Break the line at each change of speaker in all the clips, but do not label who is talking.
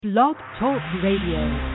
Blog Talk Radio.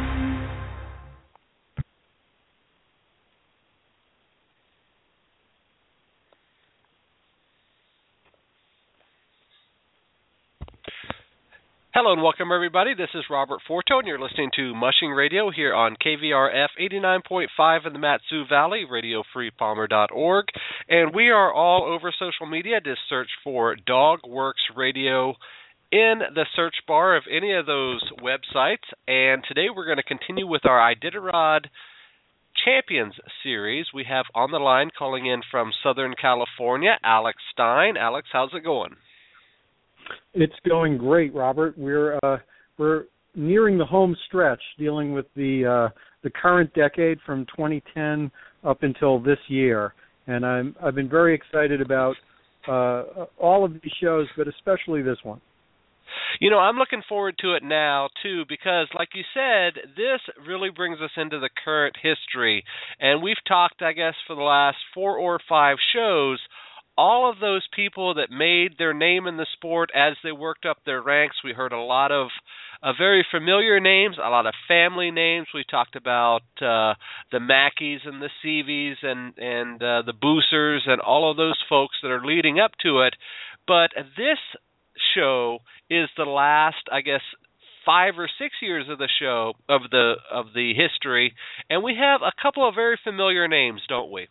Hello and welcome, everybody. This is Robert Forto, and you're listening to Mushing Radio here on KVRF 89.5 in the Mat-Su Valley, radiofreepalmer.org. And we are all over social media. Just search for DogWorks Radio in the search bar of any of those websites. And today we're going to continue with our Iditarod Champions series. We have on the line, calling in from Southern California, Alex Stein. Alex, how's it going?
It's going great, Robert. We're nearing the home stretch, dealing with the current decade from 2010 up until this year, and I've been very excited about all of these shows, but especially this one.
You know, I'm looking forward to it now, too, because, like you said, this really brings us into the current history, and we've talked, I guess, for the last 4 or 5 shows, all of those people that made their name in the sport as they worked up their ranks. We heard a lot of very familiar names, a lot of family names. We talked about the Mackeys and the Seavies and the Boosers and all of those folks that are leading up to it. But this show is the last, I guess, 5 or 6 years of the show, of the history, and we have a couple of very familiar names, don't we?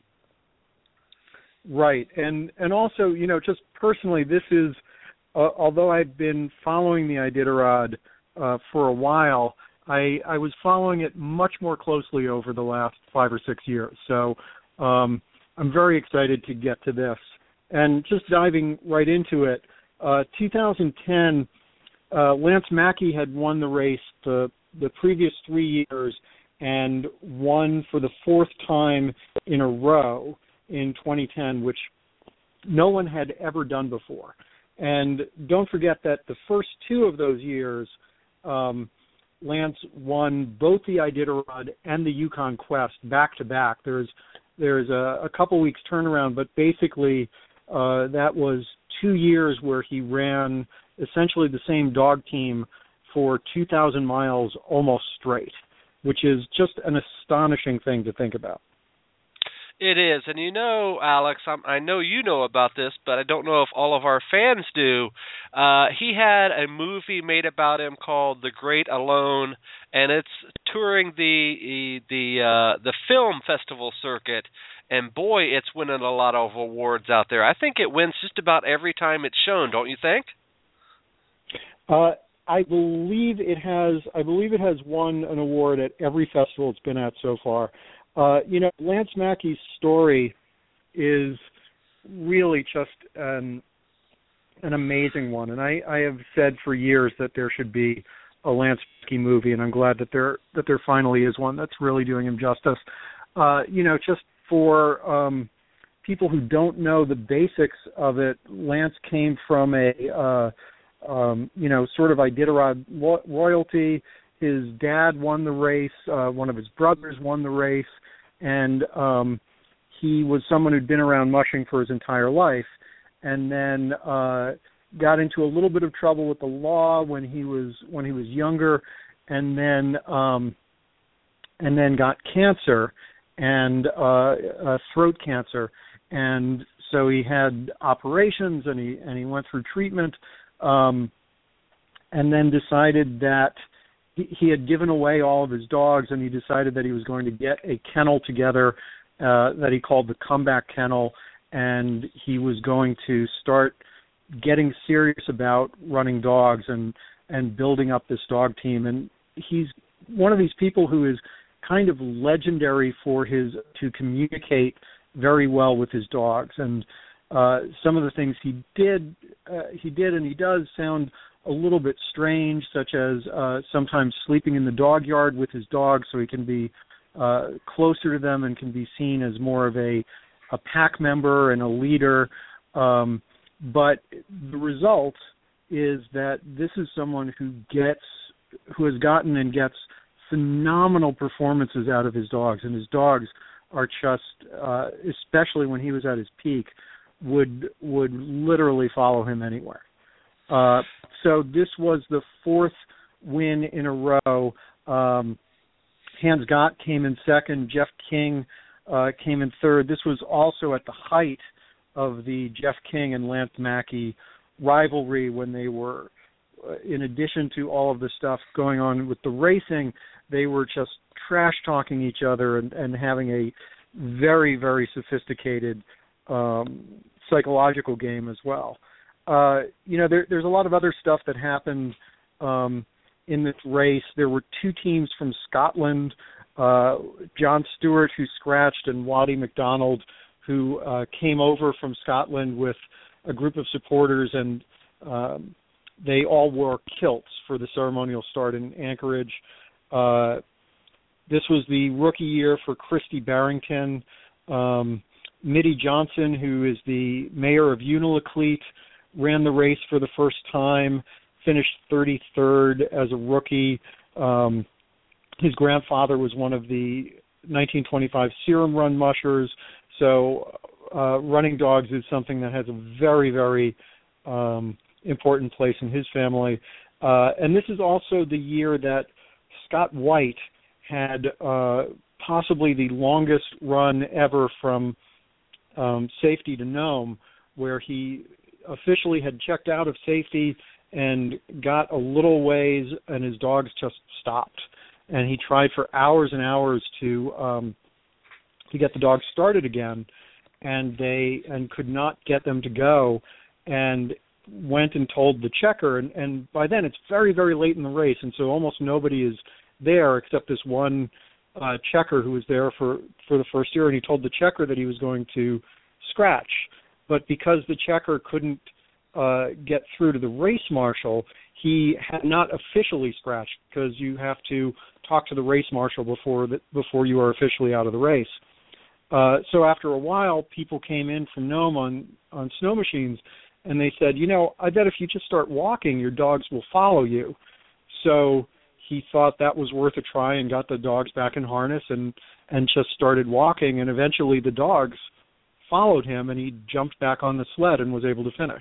Right, and also, you know, just personally, this is, although I've been following the Iditarod for a while, I was following it much more closely over the last 5 or 6 years. So I'm very excited to get to this. And just diving right into it, 2010, Lance Mackey had won the race the previous 3 years and won for the 4th time in a row in 2010, which no one had ever done before. And don't forget that the first 2 of those years, Lance won both the Iditarod and the Yukon Quest back-to-back. There's a couple weeks turnaround, but basically that was 2 years where he ran essentially the same dog team for 2,000 miles almost straight, which is just an astonishing thing to think about.
It is, and you know, Alex, I know you know about this, but I don't know if all of our fans do. He had a movie made about him called The Great Alone, and it's touring the film festival circuit, and boy, it's winning a lot of awards out there. I think it wins just about every time it's shown, don't you think?
I believe it has won an award at every festival it's been at so far. You know, Lance Mackey's story is really just an amazing one, and I have said for years that there should be a Lance Mackey movie, and I'm glad that there finally is one that's really doing him justice. You know, just for people who don't know the basics of it, Lance came from a you know, sort of Iditarod royalty. His dad won the race. One of his brothers won the race. And he was someone who'd been around mushing for his entire life, and then got into a little bit of trouble with the law when he was younger, and then got cancer and throat cancer, and so he had operations and he went through treatment, and then decided that he had given away all of his dogs, and he decided that he was going to get a kennel together that he called the Comeback Kennel, and he was going to start getting serious about running dogs and building up this dog team. And he's one of these people who is kind of legendary for to communicate very well with his dogs. And some of the things he did and he does sound a little bit strange, such as sometimes sleeping in the dog yard with his dogs so he can be closer to them and can be seen as more of a pack member and a leader. But the result is that this is someone who has gotten and gets phenomenal performances out of his dogs, and his dogs are just, especially when he was at his peak, would literally follow him anywhere. So this was the fourth win in a row. Hans Gott came in second. Jeff King came in third. This was also at the height of the Jeff King and Lance Mackey rivalry, when they were, in addition to all of the stuff going on with the racing, they were just trash-talking each other and having a very, very sophisticated psychological game as well. There's a lot of other stuff that happened in this race. There were two teams from Scotland, John Stewart, who scratched, and Waddy McDonald, who came over from Scotland with a group of supporters, and they all wore kilts for the ceremonial start in Anchorage. This was the rookie year for Christy Barrington. Mitty Johnson, who is the mayor of Unalakleet, ran the race for the first time, finished 33rd as a rookie. His grandfather was one of the 1925 Serum Run mushers, so running dogs is something that has a very, very important place in his family. And this is also the year that Scott White had possibly the longest run ever from safety to Nome, where he officially had checked out of safety and got a little ways, and his dogs just stopped. And he tried for hours and hours to get the dogs started again, and could not get them to go, and went and told the checker, and by then it's very, very late in the race, and so almost nobody is there except this one checker who was there for the first year, and he told the checker that he was going to scratch. But because the checker couldn't get through to the race marshal, he had not officially scratched, because you have to talk to the race marshal before you are officially out of the race. So after a while, people came in from Nome on snow machines, and they said, I bet if you just start walking, your dogs will follow you. So he thought that was worth a try and got the dogs back in harness and just started walking, and eventually the dogs followed him, and he jumped back on the sled and was able to finish.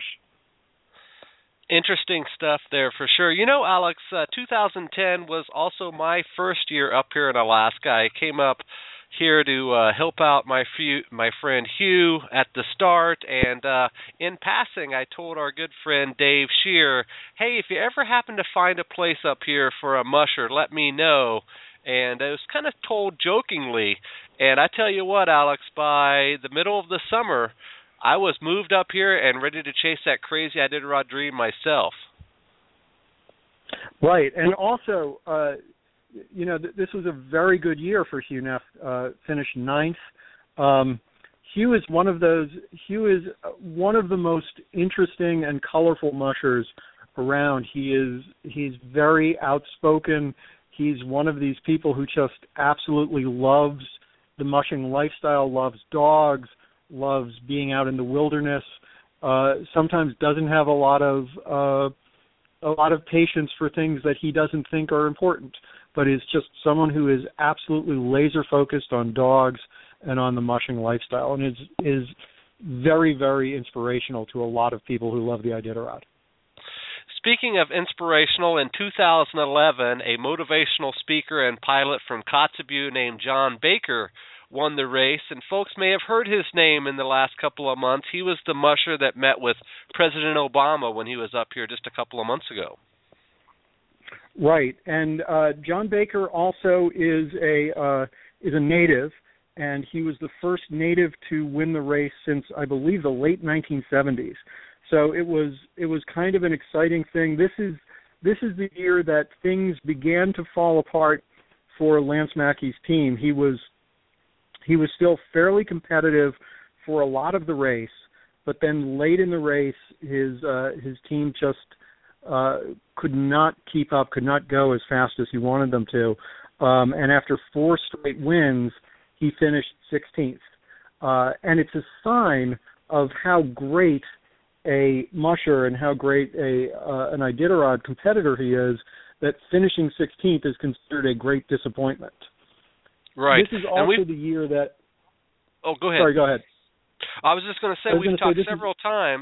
Interesting stuff there for sure. Alex, 2010 was also my first year up here in Alaska. I came up here to help out my friend Hugh at the start, and in passing I told our good friend Dave Shear, hey, if you ever happen to find a place up here for a musher, let me know. And I was kind of told jokingly, and I tell you what, Alex, by the middle of the summer I was moved up here and ready to chase that crazy Iditarod dream myself.
Right, and also this was a very good year for Hugh Neff, finished 9th. Hugh is one of the most interesting and colorful mushers around. He's very outspoken. He's one of these people who just absolutely loves the mushing lifestyle, loves dogs, loves being out in the wilderness. Sometimes doesn't have a lot of patience for things that he doesn't think are important, but is just someone who is absolutely laser focused on dogs and on the mushing lifestyle, and is very, very inspirational to a lot of people who love the Iditarod.
Speaking of inspirational, in 2011, a motivational speaker and pilot from Kotzebue named John Baker won the race, and folks may have heard his name in the last couple of months. He was the musher that met with President Obama when he was up here just a couple of months ago.
Right, and John Baker also is a native, and he was the first native to win the race since, I believe, the late 1970s. So it was kind of an exciting thing. This is the year that things began to fall apart for Lance Mackey's team. He was still fairly competitive for a lot of the race, but then late in the race, his team just could not keep up, could not go as fast as he wanted them to. And after 4 straight wins, he finished 16th. And it's a sign of how great a musher and how great an Iditarod competitor he is, that finishing 16th is considered a great disappointment.
Right.
This is also the year that...
Oh, go ahead.
Sorry, go ahead.
I was just going to say, we've talked several times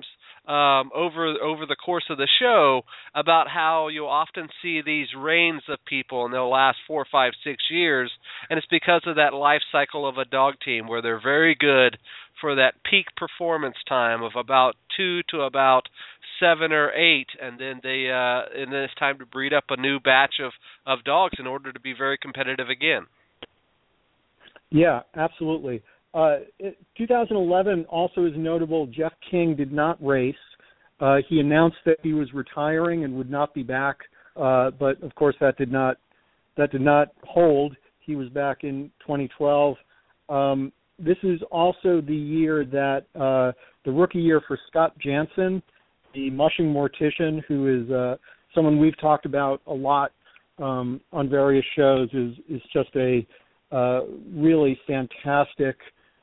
over the course of the show about how you'll often see these reigns of people and they'll last 4, 5, 6 years, and it's because of that life cycle of a dog team where they're very good for that peak performance time of about 2 to about 7 or 8, and then and then it's time to breed up a new batch of dogs in order to be very competitive again.
Yeah, absolutely. 2011 also is notable. Jeff King did not race. He announced that he was retiring and would not be back, but of course that did not hold. He was back in 2012. This is also the year that the rookie year for Scott Jansen, the mushing mortician, who is someone we've talked about a lot on various shows, is just a really fantastic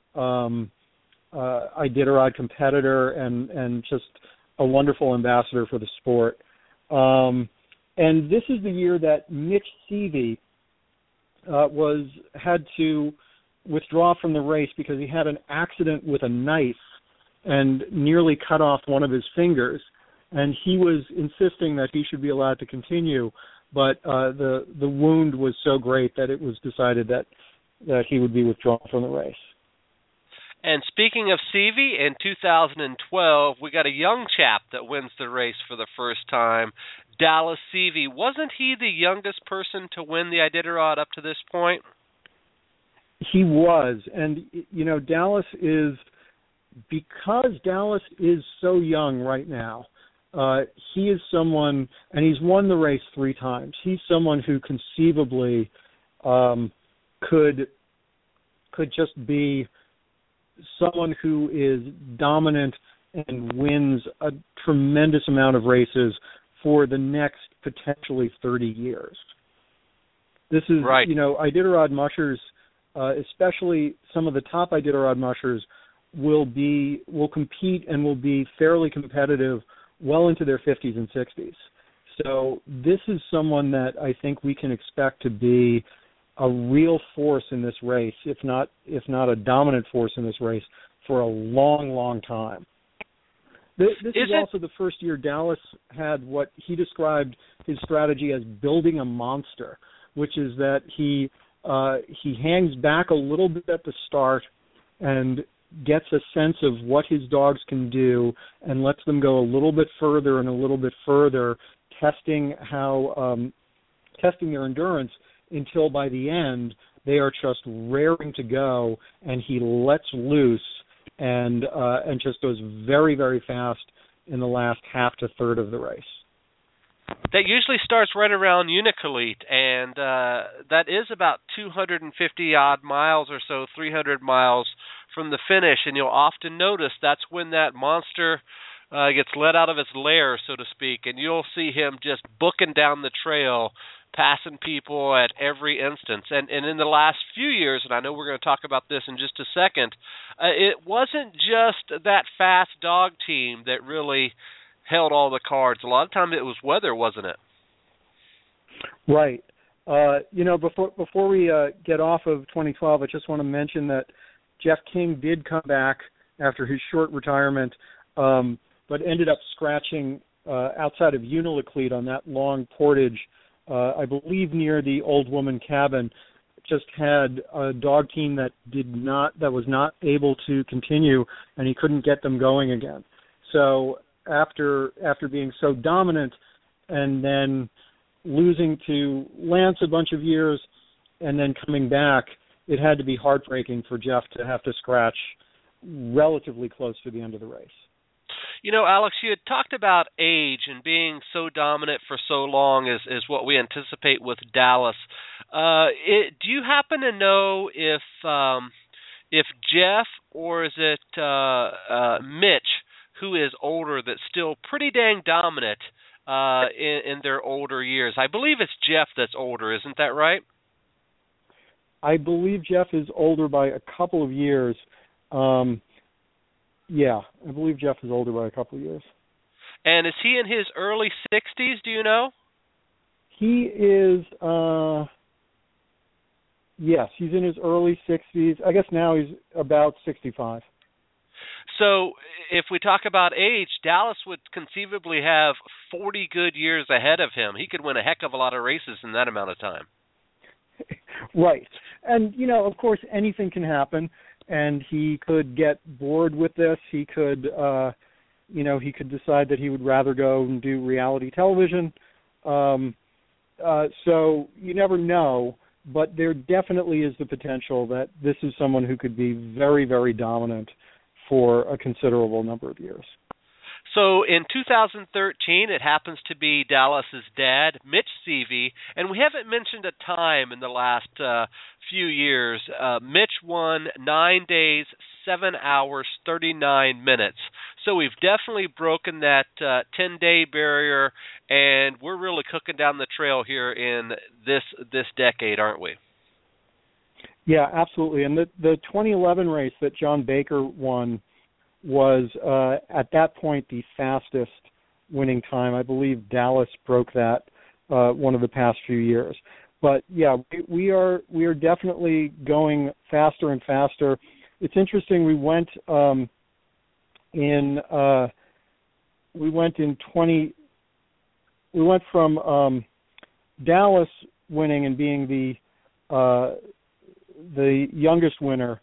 Iditarod competitor and just a wonderful ambassador for the sport. And this is the year that Mitch Seavey had to withdraw from the race because he had an accident with a knife and nearly cut off one of his fingers. And he was insisting that he should be allowed to continue, but the wound was so great that it was decided that he would be withdrawn from the race.
And speaking of Seavey, in 2012, we got a young chap that wins the race for the first time, Dallas Seavey. Wasn't he the youngest person to win the Iditarod up to this point?
He was. And, you know, because Dallas is so young right now, he is someone, and he's won the race 3 times. He's someone who conceivably could just be someone who is dominant and wins a tremendous amount of races for the next potentially 30 years. This is, right. You know, Iditarod mushers, especially some of the top Iditarod mushers, will compete and will be fairly competitive well into their 50s and 60s. So this is someone that I think we can expect to be a real force in this race, if not a dominant force in this race, for a long, long time. This is also the first year Dallas had what he described his strategy as building a monster, which is that he hangs back a little bit at the start and gets a sense of what his dogs can do and lets them go a little bit further and a little bit further, testing their endurance, until by the end they are just raring to go, and he lets loose and just goes very, very fast in the last half to third of the race.
That usually starts right around Unicolete, and that is about 250-odd miles or so, 300 miles from the finish, and you'll often notice that's when that monster gets let out of its lair, so to speak, and you'll see him just booking down the trail, passing people at every instance. And in the last few years, and I know we're going to talk about this in just a second, it wasn't just that fast dog team that really held all the cards. A lot of times it was weather, wasn't it?
Right. You know, before we get off of 2012, I just want to mention that Jeff King did come back after his short retirement, but ended up scratching outside of Unalakleet on that long portage, I believe near the Old Woman Cabin. Just had a dog team that was not able to continue, and he couldn't get them going again. So after being so dominant and then losing to Lance a bunch of years and then coming back, it had to be heartbreaking for Jeff to have to scratch relatively close to the end of the race.
You know, Alex, you had talked about age and being so dominant for so long is what we anticipate with Dallas. Do you happen to know if Jeff or is it Mitch, who is older, that's still pretty dang dominant in their older years? I believe it's Jeff that's older, isn't that right?
I believe Jeff is older by a couple of years. Yeah, I believe Jeff is older by a couple of years.
And is he in his early 60s, do you know?
He is, yes, he's in his early 60s. I guess now he's about 65.
So if we talk about age, Dallas would conceivably have 40 good years ahead of him. He could win a heck of a lot of races in that amount of time.
Right. And, of course, anything can happen, and he could get bored with this. He could, he could decide that he would rather go and do reality television. So you never know, but there definitely is the potential that this is someone who could be very, very dominant for a considerable number of years.
So in 2013, it happens to be Dallas's dad, Mitch Seavey, and we haven't mentioned a time in the last few years. Mitch won 9 days, 7 hours, 39 minutes. So we've definitely broken that 10-day barrier, and we're really cooking down the trail here in this decade, aren't we?
Yeah, absolutely. And the 2011 race that John Baker won was, at that point, the fastest winning time. I believe Dallas broke that one of the past few years. But, yeah, we are definitely going faster and faster. It's interesting, we went from Dallas winning and being the youngest winner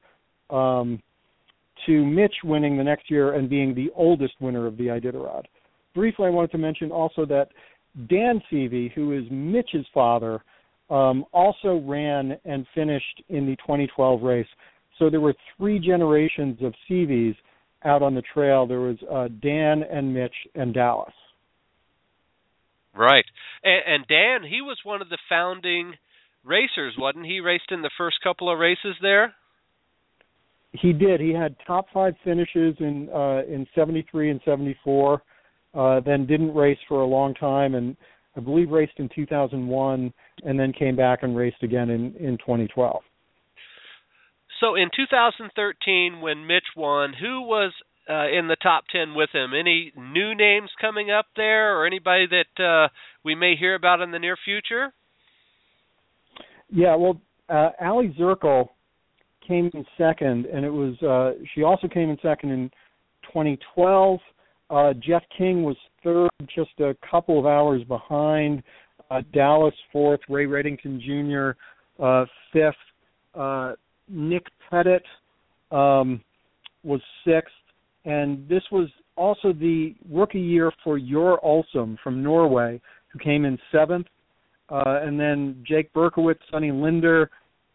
to Mitch winning the next year and being the oldest winner of the Iditarod. Briefly, I wanted to mention also that Dan Seavey, who is Mitch's father, also ran and finished in the 2012 race. So there were 3 generations of Seaveys out on the trail. There was Dan and Mitch and Dallas.
Right. And Dan, he was one of the founding racers, wasn't he? He raced in the first couple of races there?
He did. He had top 5 finishes in 73 and 74, then didn't race for a long time, and I believe raced in 2001, and then came back and raced again in 2012.
So in 2013, when Mitch won, who was in the top 10 with him? Any new names coming up there, or anybody that we may hear about in the near future?
Yeah, well, Allie Zirkle came in second, and it was she also came in second in 2012. Jeff King was third, just a couple of hours behind. Dallas fourth, Ray Reddington Jr. Fifth. Nick Pettit was sixth, and this was also the rookie year for Jor Olsum from Norway, who came in seventh, and then Jake Berkowitz, Sonny Lindner,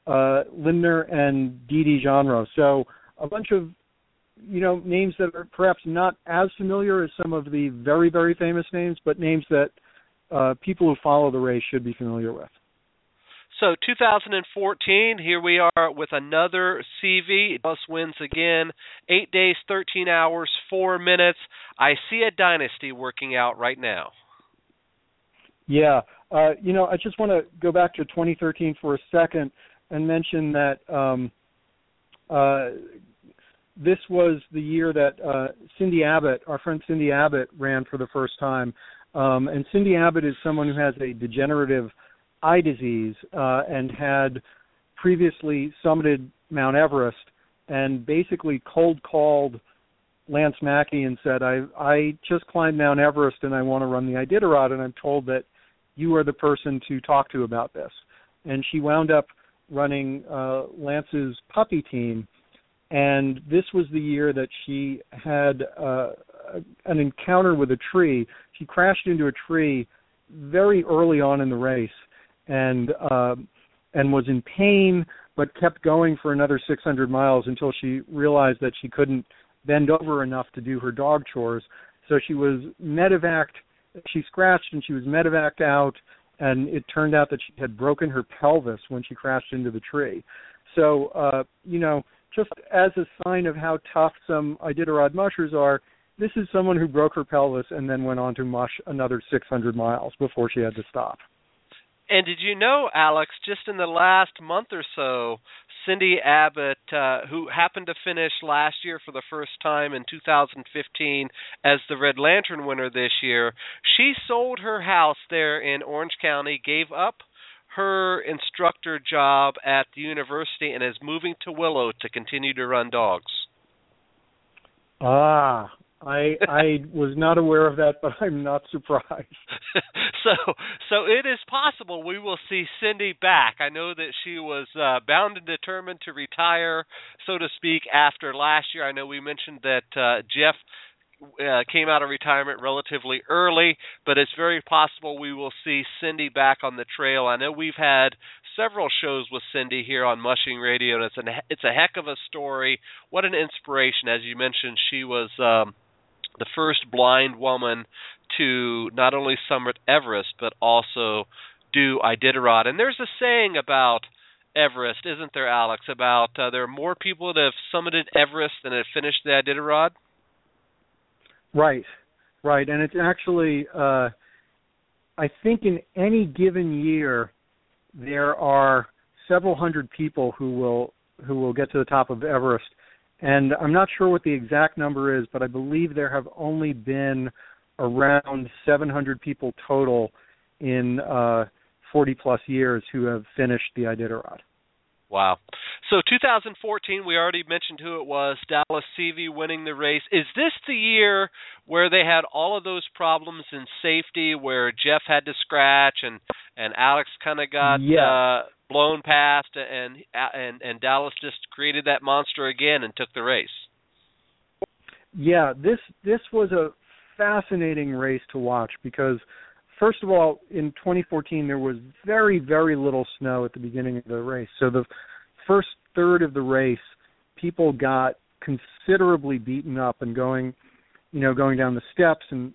and Didi Genro. So a bunch of names that are perhaps not as familiar as some of the very, very famous names, but names that people who follow the race should be familiar with.
So 2014, here we are with another CV. Dallas wins again, 8 days, 13 hours, 4 minutes. I see a dynasty working out right now.
Yeah. I just want to go back to 2013 for a second and mention that this was the year that Cindy Abbott, our friend Cindy Abbott, ran for the first time. And Cindy Abbott is someone who has a degenerative eye disease and had previously summited Mount Everest and basically cold called Lance Mackey and said, I just climbed Mount Everest and I want to run the Iditarod, and I'm told that you are the person to talk to about this. And she wound up running Lance's puppy team, and this was the year that she had an encounter with a tree. She crashed into a tree very early on in the race, and was in pain, but kept going for another 600 miles until she realized that she couldn't bend over enough to do her dog chores. So she was medevaced. She scratched and she was medevaced out, and it turned out that she had broken her pelvis when she crashed into the tree. So, just as a sign of how tough some Iditarod mushers are, this is someone who broke her pelvis and then went on to mush another 600 miles before she had to stop.
And did you know, Alex, just in the last month or so, Cindy Abbott, who happened to finish last year for the first time in 2015 as the Red Lantern winner this year, she sold her house there in Orange County, gave up her instructor job at the university, and is moving to Willow to continue to run dogs.
I was not aware of that, but I'm not surprised.
So it is possible we will see Cindy back. I know that she was bound and determined to retire, so to speak, after last year. I know we mentioned that Jeff came out of retirement relatively early, but it's very possible we will see Cindy back on the trail. I know we've had several shows with Cindy here on Mushing Radio, and it's a heck of a story. What an inspiration. As you mentioned, she was the first blind woman to not only summit Everest, but also do Iditarod. And there's a saying about Everest, isn't there, Alex, about there are more people that have summited Everest than have finished the Iditarod?
Right. And it's actually, I think in any given year, there are several hundred people who will get to the top of Everest. And I'm not sure what the exact number is, but I believe there have only been around 700 people total in 40-plus years who have finished the Iditarod.
Wow. So 2014, we already mentioned who it was, Dallas Seavey winning the race. Is this the year where they had all of those problems in safety, where Jeff had to scratch and Alex kind of got blown past, and Dallas just created that monster again and took the race?
Yeah, this was a fascinating race to watch because, first of all, in 2014 there was very, very little snow at the beginning of the race. So the first third of the race, people got considerably beaten up and going down the steps and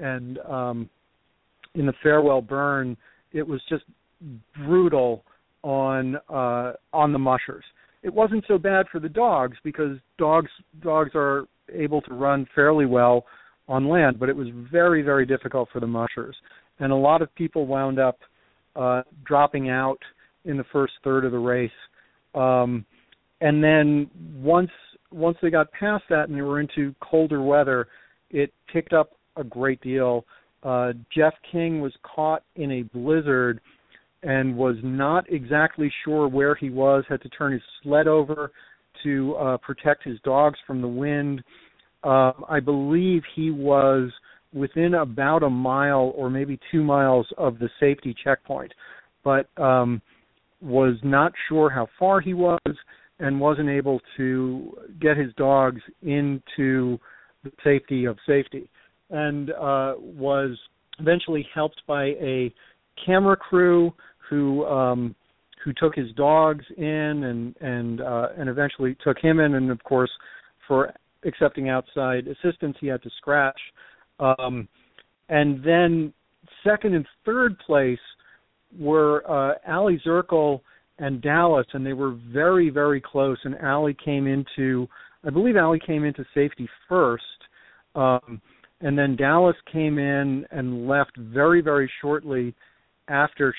in the Farewell Burn, it was just brutal on the mushers. It wasn't so bad for the dogs because dogs are able to run fairly well on land, but it was very, very difficult for the mushers. And a lot of people wound up dropping out in the first third of the race. And then once they got past that and they were into colder weather, it picked up a great deal. Jeff King was caught in a blizzard and was not exactly sure where he was, had to turn his sled over to protect his dogs from the wind. I believe he was within about a mile or maybe 2 miles of the safety checkpoint, but was not sure how far he was and wasn't able to get his dogs into the safety of safety, and was eventually helped by a camera crew who took his dogs in and eventually took him in, and of course for accepting outside assistance he had to scratch. And then second and third place were Ali Zirkle and Dallas, and they were very, very close, and I believe Ali came into safety first, and then Dallas came in and left very, very shortly after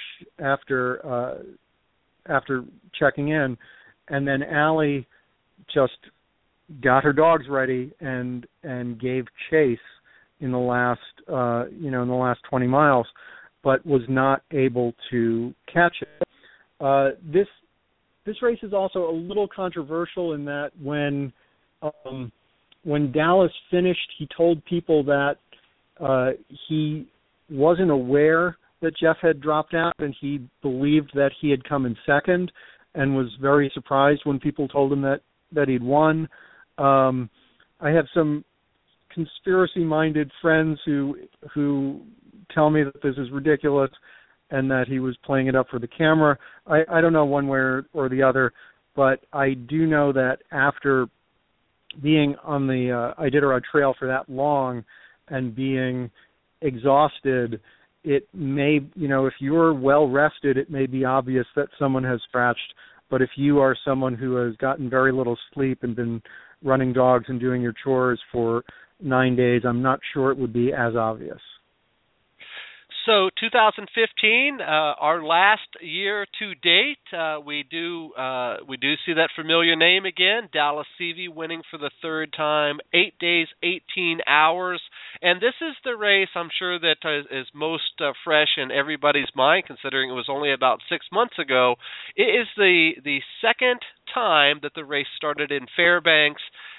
checking in, and then Ali just got her dogs ready and gave chase in the last 20 miles, but was not able to catch it. This race is also a little controversial in that when Dallas finished, he told people that he wasn't aware that Jeff had dropped out, and he believed that he had come in second, and was very surprised when people told him that he'd won. I have some conspiracy-minded friends who tell me that this is ridiculous and that he was playing it up for the camera. I don't know one way or the other, but I do know that after being on the Iditarod Trail for that long and being exhausted, it may, if you're well rested, it may be obvious that someone has scratched. But if you are someone who has gotten very little sleep and been running dogs and doing your chores for 9 days, I'm not sure it would be as obvious.
So 2015, our last year to date, we do see that familiar name again, Dallas Seavey winning for the third time, 8 days, 18 hours. And this is the race I'm sure that is most fresh in everybody's mind, considering it was only about 6 months ago. It is the second time that the race started in Fairbanks,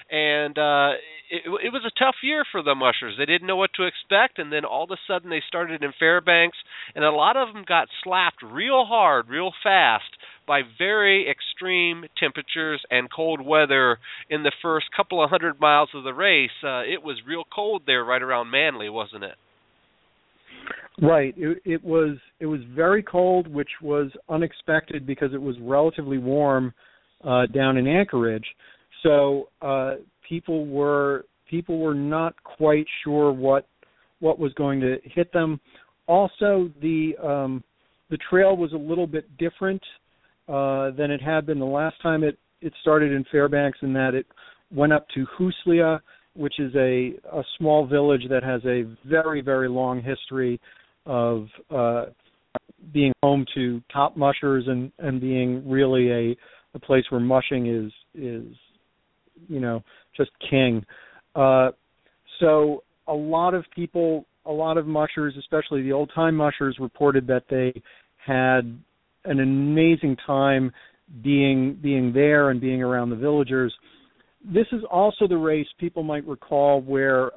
and it was a tough year for the mushers. They didn't know what to expect, and then all of a sudden they started in Fairbanks, and a lot of them got slapped real hard, real fast by very extreme temperatures and cold weather in the first couple of 100 miles of the race. It was real cold there right around Manly, wasn't it?
Right. It was very cold, which was unexpected because it was relatively warm down in Anchorage. So people were not quite sure what was going to hit them. Also, the trail was a little bit different than it had been the last time it started in Fairbanks, in that it went up to Hooslia, which is a small village that has a very, very long history of being home to top mushers and being really a place where mushing is just king. So a lot of mushers, especially the old-time mushers, reported that they had an amazing time being there and being around the villagers. This is also the race, people might recall, where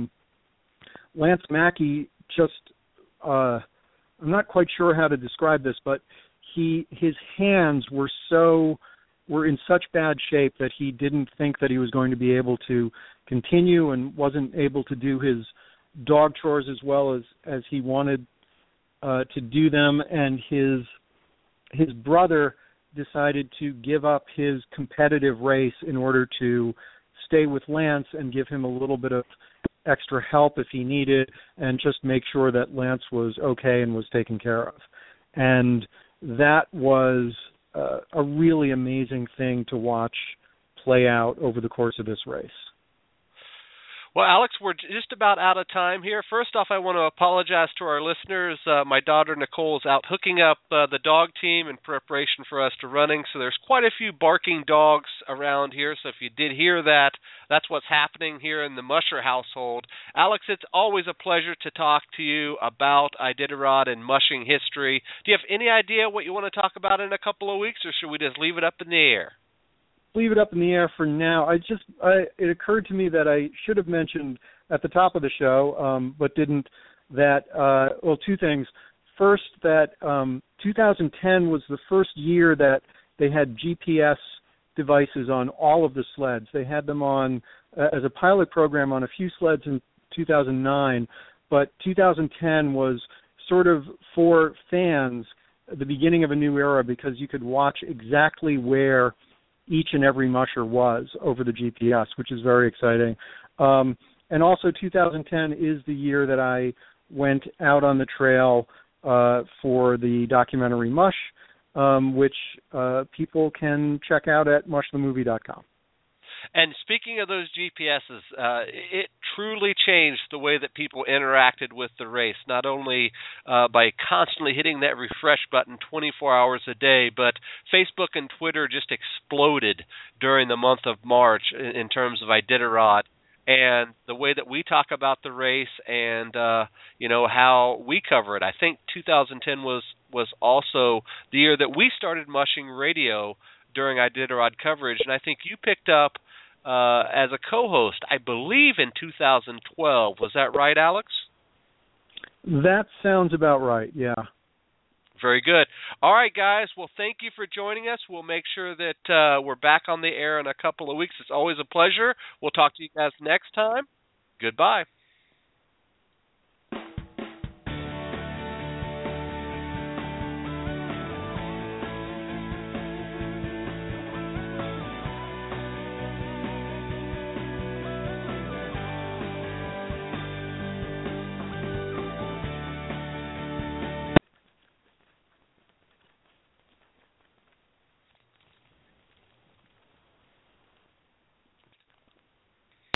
Lance Mackey just, I'm not quite sure how to describe this, but his hands were in such bad shape that he didn't think that he was going to be able to continue, and wasn't able to do his dog chores as well as he wanted to do them. And his brother decided to give up his competitive race in order to stay with Lance and give him a little bit of extra help if he needed, and just make sure that Lance was okay and was taken care of. And that was a really amazing thing to watch play out over the course of this race.
Well, Alex, we're just about out of time here. First off, I want to apologize to our listeners. My daughter Nicole is out hooking up the dog team in preparation for us to running, so there's quite a few barking dogs around here. So if you did hear that, that's what's happening here in the Musher household. Alex, it's always a pleasure to talk to you about Iditarod and mushing history. Do you have any idea what you want to talk about in a couple of weeks, or should we just leave it up in the air?
Leave it up in the air for now. It occurred to me that I should have mentioned at the top of the show, but didn't, that, two things. First, that 2010 was the first year that they had GPS devices on all of the sleds. They had them on as a pilot program on a few sleds in 2009, but 2010 was sort of, for fans, the beginning of a new era, because you could watch exactly where each and every musher was over the GPS, which is very exciting. And also 2010 is the year that I went out on the trail for the documentary Mush, which people can check out at mushthemovie.com.
And speaking of those GPSs, it truly changed the way that people interacted with the race, not only by constantly hitting that refresh button 24 hours a day, but Facebook and Twitter just exploded during the month of March in terms of Iditarod. And the way that we talk about the race and, how we cover it. I think 2010 was also the year that we started mushing radio during Iditarod coverage, and I think you picked up as a co-host, I believe, in 2012. Was that right, Alex?
That sounds about right, yeah.
Very good. All right, guys. Well, thank you for joining us. We'll make sure that we're back on the air in a couple of weeks. It's always a pleasure. We'll talk to you guys next time. Goodbye.